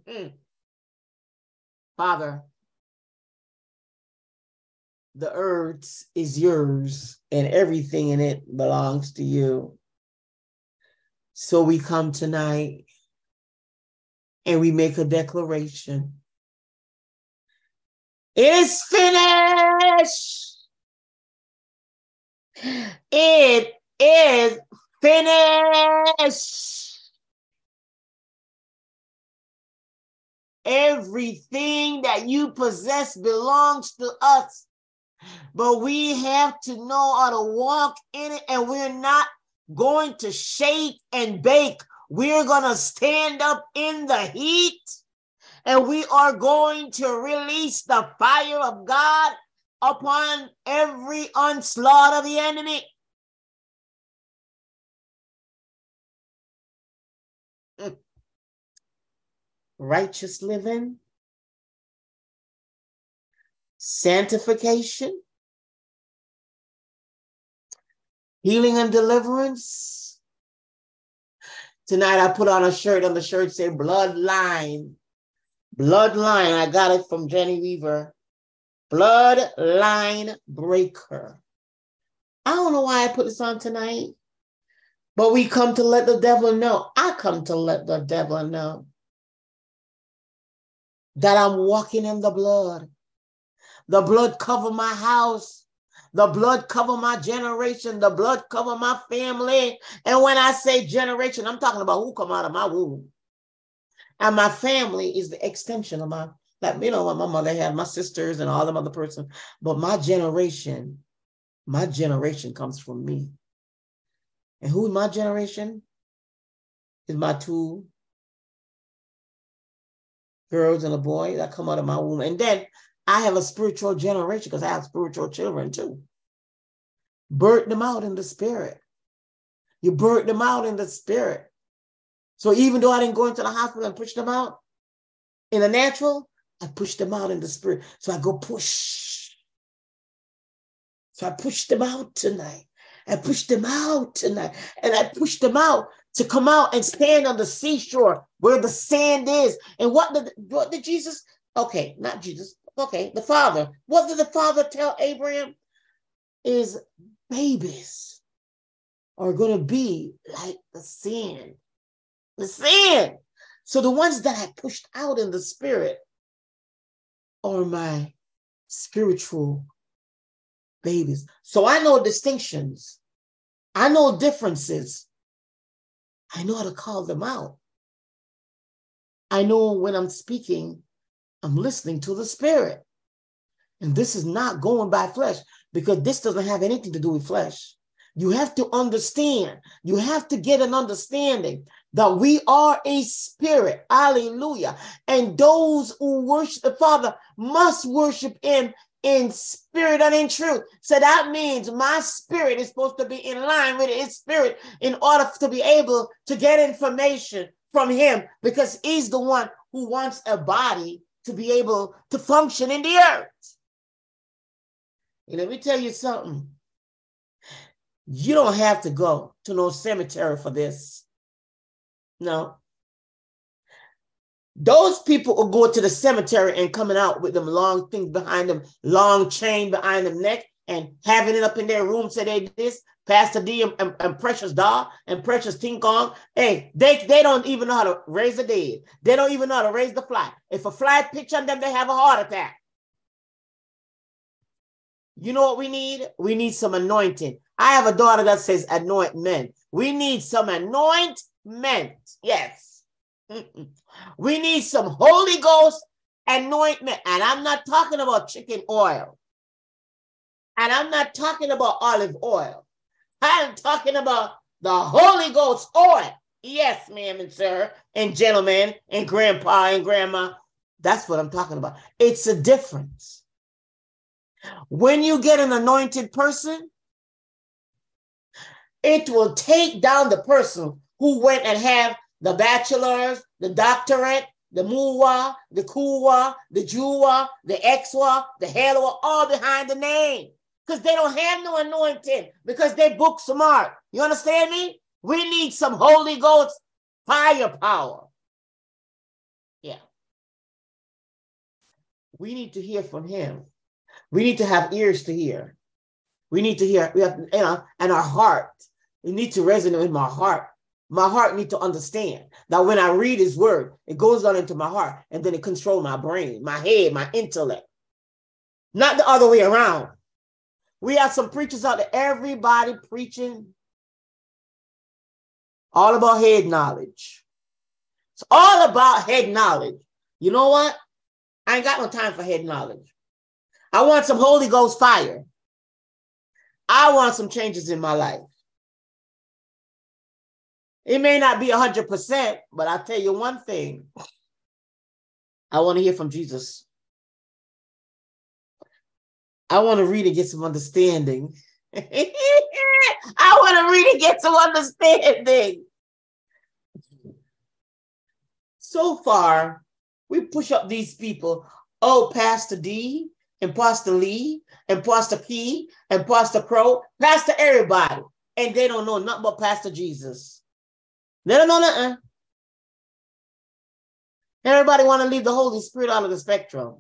Father, the earth is yours and everything in it belongs to you. So we come tonight and we make a declaration. It is finished. It is finished. Everything that you possess belongs to us, but we have to know how to walk in it, and we're not going to shake and bake. We're going to stand up in the heat, and we are going to release the fire of God upon every onslaught of the enemy. Righteous living, sanctification, healing and deliverance. Tonight I put on a shirt, on the shirt say bloodline. Bloodline. I got it from Jenny Weaver. Bloodline breaker. I don't know why I put this on tonight, but we come to let the devil know. I come to let the devil know that I'm walking in the blood. The blood cover my house. The blood cover my generation. The blood cover my family. And when I say generation, I'm talking about who come out of my womb. And my family is the extension of my, like, you know, what my mother had, my sisters and all them other person. But my generation, my generation comes from me. And who's my generation? Is my two girls and a boy that come out of my womb. And then I have a spiritual generation because I have spiritual children too. Birth them out in the spirit. You birth them out in the spirit. So even though I didn't go into the hospital and push them out in the natural, I pushed them out in the spirit. So I go push. So I pushed them out tonight. I pushed them out tonight. And I pushed them out to come out and stand on the seashore where the sand is. And what did, what did Jesus, okay, not Jesus, okay, the Father. What did the Father tell Abraham? Is babies are going to be like the sand. The sand. So the ones that I pushed out in the spirit are my spiritual babies. So I know distinctions. I know differences. I know how to call them out. I know when I'm speaking, I'm listening to the spirit. And this is not going by flesh, because this doesn't have anything to do with flesh. You have to understand. You have to get an understanding that we are a spirit. Hallelujah. And those who worship the Father must worship him in spirit and in truth. So that means my spirit is supposed to be in line with his spirit in order to be able to get information from him, because he's the one who wants a body to be able to function in the earth. And let me tell you something. You don't have to go to no cemetery for this. No. Those people will go to the cemetery and coming out with them long things behind them, long chain behind them neck, and having it up in their room. Say they this, Pastor D and, and, and Precious Doll and Precious Ting Kong. Hey, they, they don't even know how to raise the dead. They don't even know how to raise the fly. If a fly pitch on them, they have a heart attack. You know what we need? We need some anointing. I have a daughter that says anoint men. We need some anointment. Yes. Mm-mm. We need some Holy Ghost anointment. And I'm not talking about chicken oil. And I'm not talking about olive oil. I'm talking about the Holy Ghost oil. Yes, ma'am and sir, and gentlemen, and grandpa and grandma. That's what I'm talking about. It's a difference. When you get an anointed person, it will take down the person who went and have the bachelor's, the doctorate, the muwa, the kuwa, the juwa, the exwa, the helwa, all behind the name. Because they don't have no anointing, because they book smart. You understand me? We need some Holy Ghost firepower. Yeah. We need to hear from him. We need to have ears to hear. We need to hear, we have, you know, and our heart. It needs to resonate in my heart. My heart needs to understand that when I read his word, it goes on into my heart, and then it controls my brain, my head, my intellect. Not the other way around. We have some preachers out there, everybody preaching all about head knowledge. It's all about head knowledge. You know what? I ain't got no time for head knowledge. I want some Holy Ghost fire. I want some changes in my life. It may not be one hundred percent, but I'll tell you one thing. I want to hear from Jesus. I want to read and get some understanding. I want to read and get some understanding. So far, we push up these people. Oh, Pastor D, and Pastor Lee, and Pastor P, and Pastor Crow, Pastor everybody. And they don't know nothing but Pastor Jesus. They don't know nothing. Everybody want to leave the Holy Spirit out of the spectrum.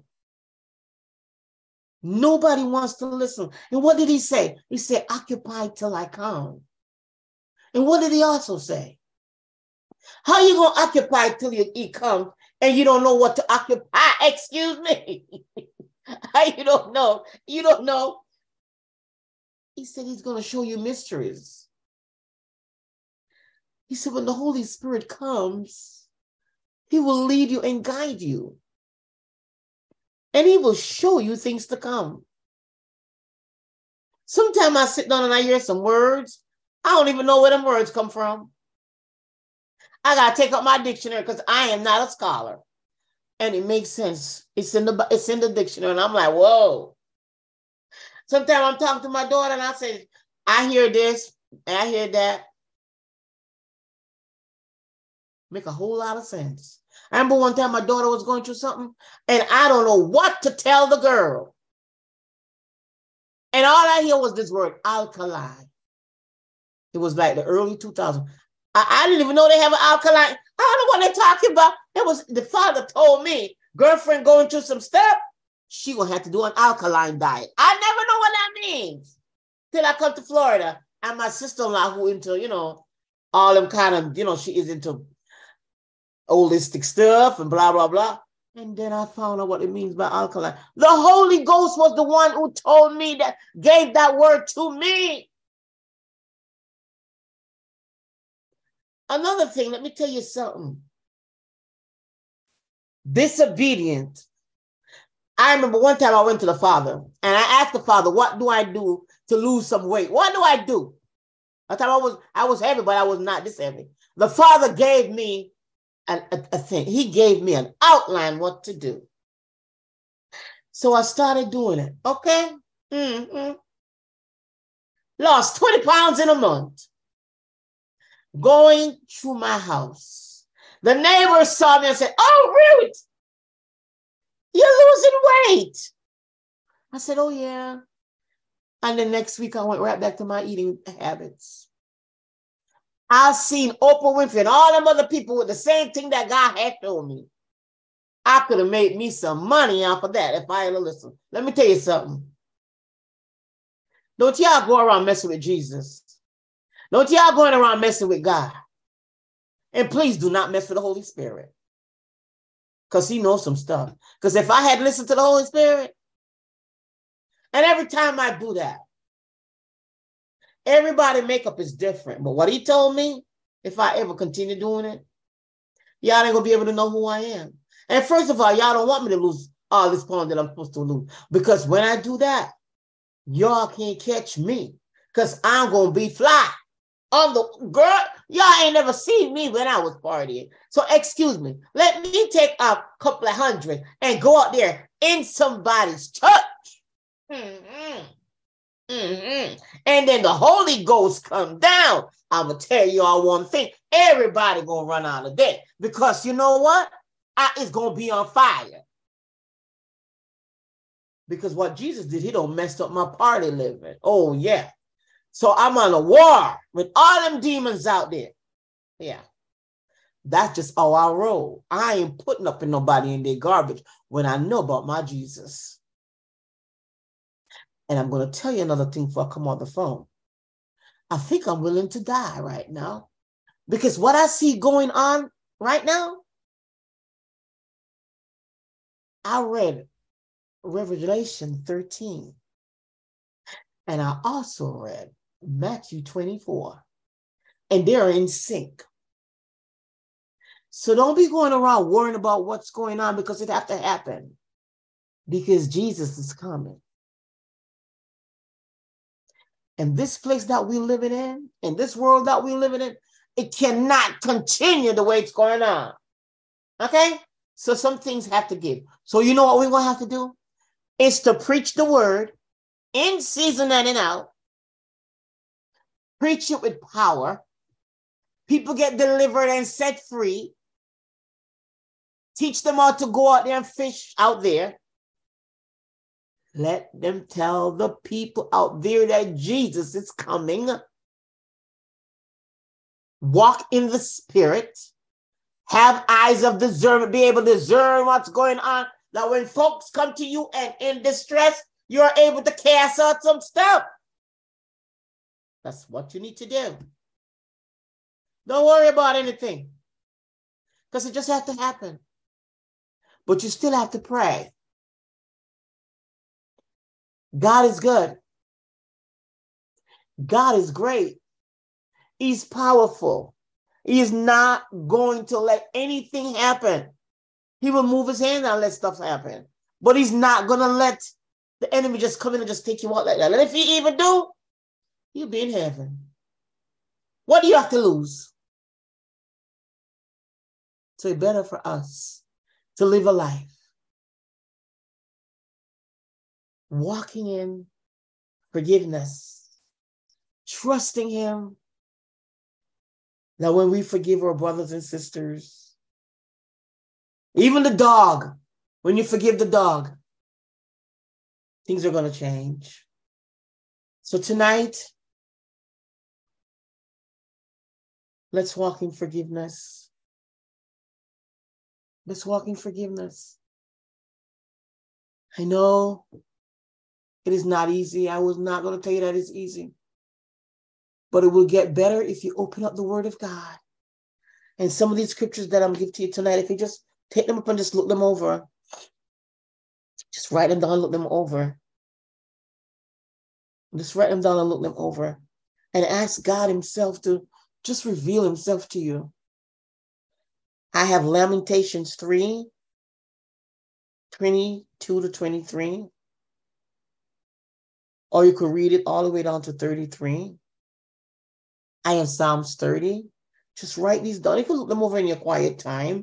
Nobody wants to listen. And what did he say? He said, occupy till I come. And what did he also say? How you going to occupy till you, he comes and you don't know what to occupy? Excuse me. You don't know. You don't know. He said he's going to show you mysteries. He said when the Holy Spirit comes, he will lead you and guide you. And he will show you things to come. Sometimes I sit down and I hear some words. I don't even know where them words come from. I got to take up my dictionary because I am not a scholar. And it makes sense. It's in the it's in the dictionary. And I'm like, whoa. Sometimes I'm talking to my daughter and I say, I hear this, and I hear that. Make a whole lot of sense. I remember one time my daughter was going through something and I don't know what to tell the girl. And all I hear was this word, alkali. It was like the early two thousands. I, I didn't even know they have an alkaline. I don't know what they're talking about. It was the father told me, girlfriend going through some stuff, she will have to do an alkaline diet. I never know what that means till I come to Florida. And my sister-in-law who into, you know, all them kind of, you know, she is into holistic stuff and blah, blah, blah. And then I found out what it means by alkaline. The Holy Ghost was the one who told me that, gave that word to me. Another thing, let me tell you something. Disobedient. I remember one time I went to the Father and I asked the Father, what do I do to lose some weight? What do I do? I thought I was, I was heavy, but I was not this heavy. The Father gave me a, a, a thing. He gave me an outline what to do. So I started doing it. Okay. Mm-hmm. Lost twenty pounds in a month. Going through my house. The neighbors saw me and said, oh, really? You're losing weight. I said, oh, yeah. And the next week, I went right back to my eating habits. I've seen Oprah Winfrey and all them other people with the same thing that God had told me. I could have made me some money off of that if I had listened. Let me tell you something. Don't y'all go around messing with Jesus. Don't y'all going around messing with God. And please do not mess with the Holy Spirit. Because he knows some stuff. Because if I had listened to the Holy Spirit, and every time I do that, everybody makeup is different. But what he told me, if I ever continue doing it, y'all ain't going to be able to know who I am. And first of all, y'all don't want me to lose all this pound that I'm supposed to lose. Because when I do that, y'all can't catch me. Because I'm going to be fly. On the girl, y'all ain't never seen me when I was partying. So excuse me. Let me take a couple of hundred and go out there in somebody's church. Mm-hmm. Mm-hmm. And then the Holy Ghost come down. I'm going to tell y'all one thing. Everybody going to run out of there. Because you know what? I, it's going to be on fire. Because what Jesus did, he don't mess up my party living. Oh, yeah. So I'm on a war with all them demons out there. Yeah. That's just how I roll. I ain't putting up in nobody in their garbage when I know about my Jesus. And I'm going to tell you another thing before I come on the phone. I think I'm willing to die right now. Because what I see going on right now, I read Revelation thirteen. And I also read Matthew twenty-four. And they're in sync. So don't be going around worrying about what's going on because it have to happen. Because Jesus is coming. And this place that we're living in, in this world that we're living in, it cannot continue the way it's going on. Okay? So some things have to give. So you know what we're going to have to do? Is to preach the word in season and in out. Preach it with power. People get delivered and set free. Teach them how to go out there and fish out there. Let them tell the people out there that Jesus is coming. Walk in the spirit. Have eyes of discernment. Be able to discern what's going on. That when folks come to you and in distress, you're able to cast out some stuff. That's what you need to do. Don't worry about anything. Because it just has to happen. But you still have to pray. God is good. God is great. He's powerful. He is not going to let anything happen. He will move his hand and let stuff happen. But he's not going to let the enemy just come in and just take you out like that. And if he even do, you'll be in heaven. What do you have to lose? So it's better for us to live a life walking in forgiveness, trusting him that when we forgive our brothers and sisters, even the dog, when you forgive the dog, things are going to change. So tonight, let's walk in forgiveness. Let's walk in forgiveness. I know it is not easy. I was not going to tell you that it's easy. But it will get better if you open up the Word of God. And some of these scriptures that I'm giving to you tonight, if you just take them up and just look them over. Just write them down, look them over. Just write them down and look them over. And ask God himself to just reveal himself to you. I have Lamentations three, twenty-two to twenty-three. Or you could read it all the way down to thirty-three. I have Psalms thirty. Just write these down. You can look them over in your quiet time.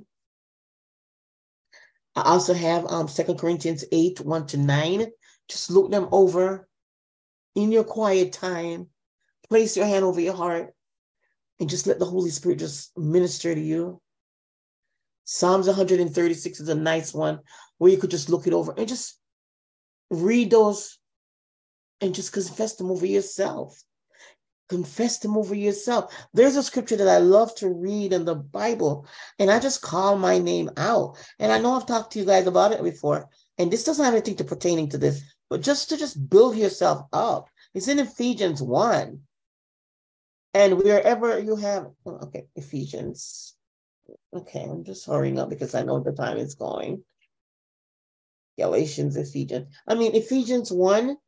I also have um, Second Corinthians eight, one to nine. Just look them over in your quiet time. Place your hand over your heart and just let the Holy Spirit just minister to you. Psalms one thirty-six is a nice one where you could just look it over and just read those and just confess them over yourself. Confess them over yourself. There's a scripture that I love to read in the Bible, and I just call my name out. And I know I've talked to you guys about it before, and this doesn't have anything to pertaining to this, but just to just build yourself up. It's in Ephesians one. And wherever you have, okay, Ephesians. Okay, I'm just hurrying up because I know the time is going. Galatians, Ephesians. I mean, Ephesians one,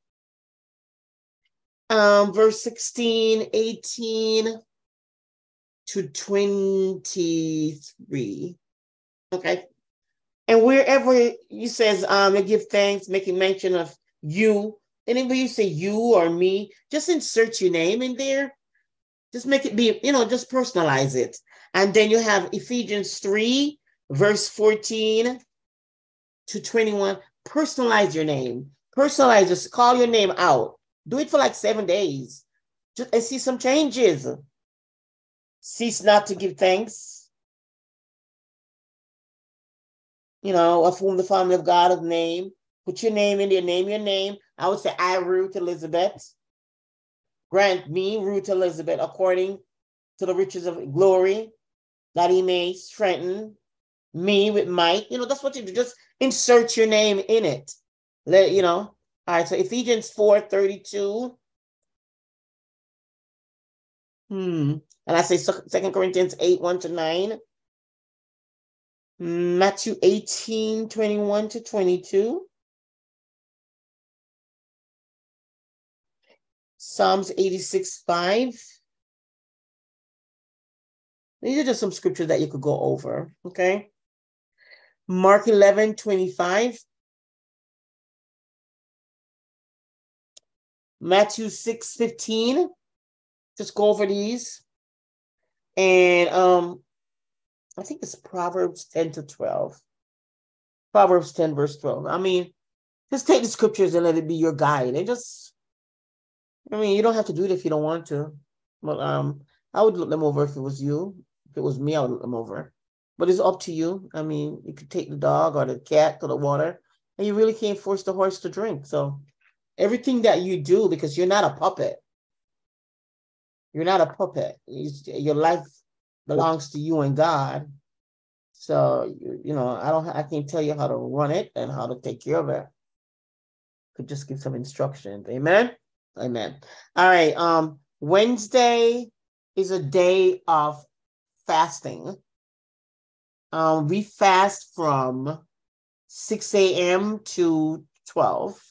um, verse sixteen, eighteen to twenty-three. Okay. And wherever you says, um, you give thanks, making mention of you, and then when you say you or me, just insert your name in there. Just make it be, you know, just personalize it. And then you have Ephesians three, verse fourteen to twenty-one. Personalize your name. Personalize, just call your name out. Do it for like seven days. Just, and see some changes. Cease not to give thanks. You know, of whom the family of God is named. Put your name in there, name your name. I would say, I, Ruth Elizabeth. Grant me, Ruth Elizabeth, according to the riches of glory, that he may strengthen me with might. You know, that's what you do. Just insert your name in it. Let you know. All right, so Ephesians four thirty-two. Hmm. And I say Second Corinthians eight, one to nine. Matthew eighteen, twenty-one to twenty-two. Psalms eighty-six, five. These are just some scriptures that you could go over, okay? Mark eleven, twenty-five. Matthew six, fifteen. Just go over these. And um, I think it's Proverbs ten to twelve. Proverbs ten, verse twelve. I mean, just take the scriptures and let it be your guide. And just, I mean, you don't have to do it if you don't want to. But um, I would look them over if it was you. If it was me, I would look them over. But it's up to you. I mean, you could take the dog or the cat to the water, and you really can't force the horse to drink. So everything that you do, because you're not a puppet. You're not a puppet. Your life belongs to you and God. So, you, you know, I don't, I can't tell you how to run it and how to take care of it. Could just give some instructions. Amen. Amen. All right. Um, Wednesday is a day of fasting. Um, we fast from six a.m. to twelve.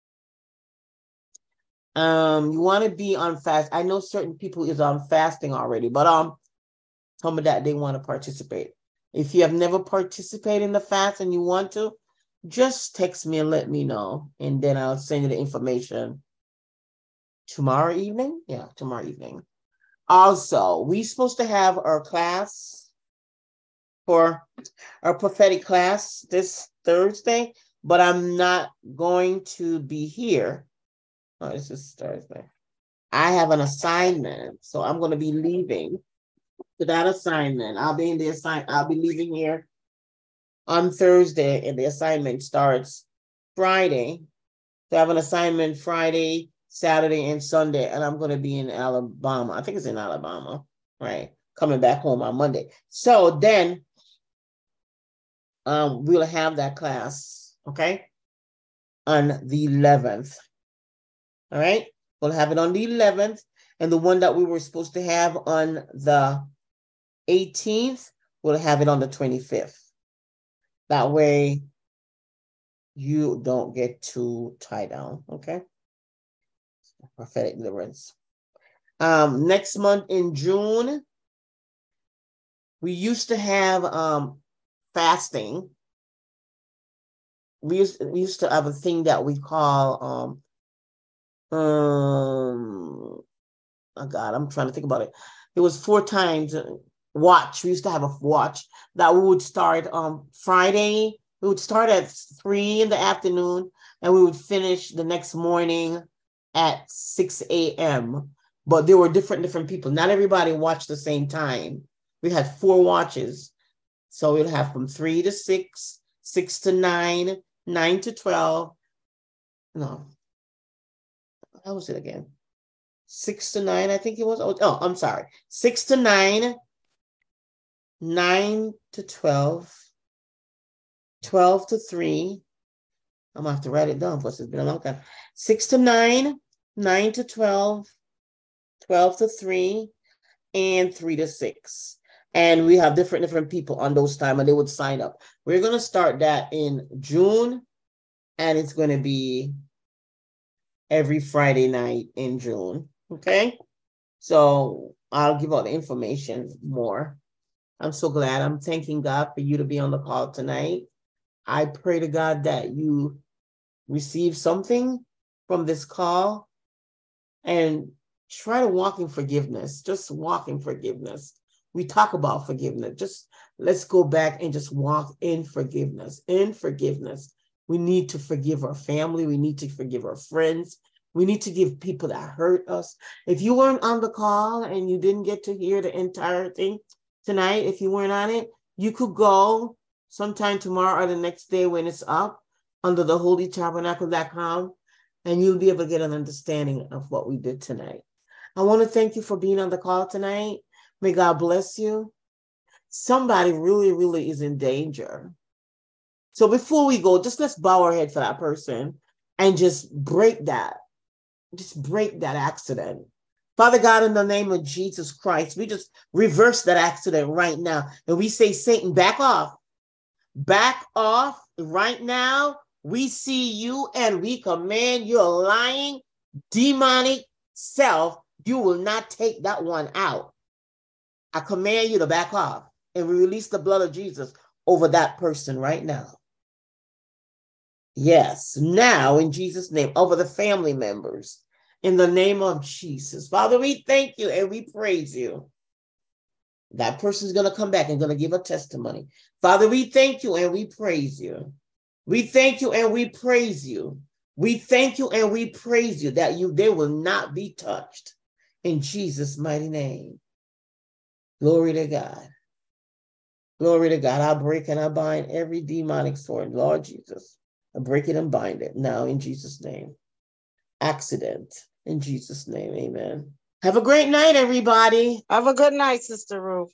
Um, you want to be on fast. I know certain people is on fasting already, but um, tell me that they want to participate. If you have never participated in the fast and you want to, just text me and let me know, and then I'll send you the information tomorrow evening. Yeah, tomorrow evening. Also, we're supposed to have our class for our prophetic class this Thursday, but I'm not going to be here. Oh, this is Thursday. I have an assignment, so I'm going to be leaving to that assignment. I'll be in the assign. I'll be leaving here on Thursday, and the assignment starts Friday. So I have an assignment Friday, Saturday, and Sunday, and I'm going to be in Alabama. I think it's in Alabama, right? Coming back home on Monday. So then um, we'll have that class, okay, on the eleventh. All right, we'll have it on the eleventh, and the one that we were supposed to have on the eighteenth, we'll have it on the twenty-fifth. That way, you don't get too tied down, okay? Prophetic deliverance. Um, next month in June, we used to have um fasting. We used, we used to have a thing that we call um um oh God, I'm trying to think about it. It was four times watch. We used to have a watch that we would start um Friday. We would start at three in the afternoon, and we would finish the next morning at six a.m. But there were different different people. Not everybody watched the same time. We had four watches. So we'll have from three to six, six to nine, nine to twelve. No. How was it again? Six to nine, I think it was. Oh, oh, I'm sorry. Six to nine, nine to twelve, twelve to three. I'm gonna have to write it down because it's been a long time. Six to nine, nine to twelve, twelve to three, and three to six. And we have different different people on those time, and they would sign up. We're gonna start that in June, and it's gonna be every Friday night in June. Okay, so I'll give out the information more. I'm so glad. I'm thanking God for you to be on the call tonight. I pray to God that you receive something from this call and try to walk in forgiveness. Just walk in forgiveness. We talk about forgiveness. Just let's go back and just walk in forgiveness. In forgiveness. We need to forgive our family. We need to forgive our friends. We need to give people that hurt us. If you weren't on the call and you didn't get to hear the entire thing tonight, if you weren't on it, you could go sometime tomorrow or the next day when it's up under the holy tabernacle dot com, and you'll be able to get an understanding of what we did tonight. I want to thank you for being on the call tonight. May God bless you. Somebody really, really is in danger. So before we go, just let's bow our head for that person and just break that. Just break that accident. Father God, in the name of Jesus Christ, we just reverse that accident right now. And we say, Satan, back off. Back off right now. We see you and we command your lying, demonic self. You will not take that one out. I command you to back off. And we release the blood of Jesus over that person right now. Yes, now in Jesus' name, over the family members, in the name of Jesus. Father, we thank you and we praise you. That person's going to come back and going to give a testimony. Father, we thank you and we praise you. We thank you and we praise you. We thank you and we praise you that you they will not be touched. In Jesus' mighty name. Glory to God. Glory to God. I break and I bind every demonic sword, Lord Jesus. I break it and bind it now in Jesus' name. Accident in Jesus' name. Amen. Have a great night, everybody. Have a good night, Sister Ruth.